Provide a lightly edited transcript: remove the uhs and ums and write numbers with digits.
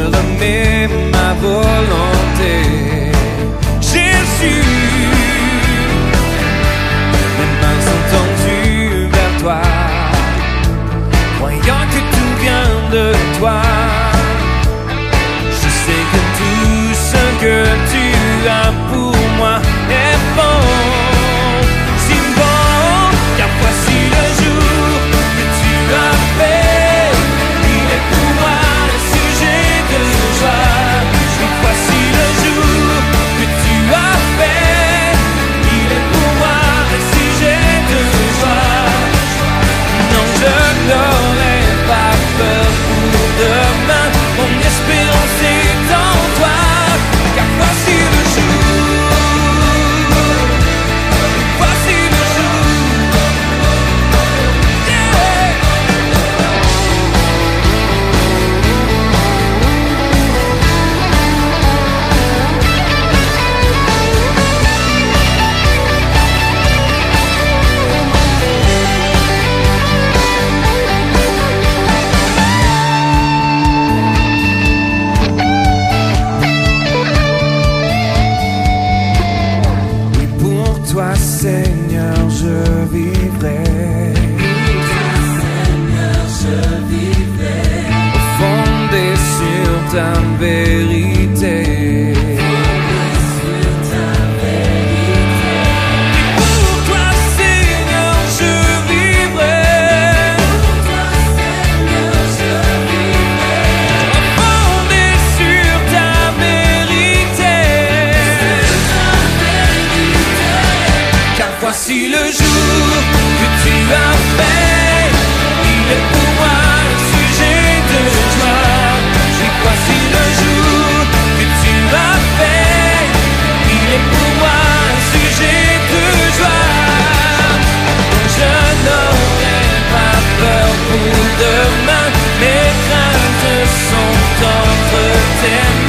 remets ma volonté. Jésus, mes mains sont tendues vers toi, croyant que tout vient de toi. Je sais que tout ce que tu as pour moi est bon, si bon, car voici le jour que tu as fait. Il est pour moi le sujet de joie. Et voici le jour que tu as fait. Il est pour moi le sujet de joie. Non, je n'aurai pas peur pour demain. Mon espérance est en toi, car voici le jour. Voici le jour. Yeah. Oui, pour toi, Seigneur, je vivrai. Fondé sur ta vérité. Pour toi, Seigneur, je vivrai. Fondé sur ta vérité. Car voici le jour que tu as fait. Il est pour moi le sujet de joie. Et voici le jour que tu as fait. Il est pour moi le sujet de joie. Je n'aurai pas peur pour demain. Mes craintes sont entre tes mains.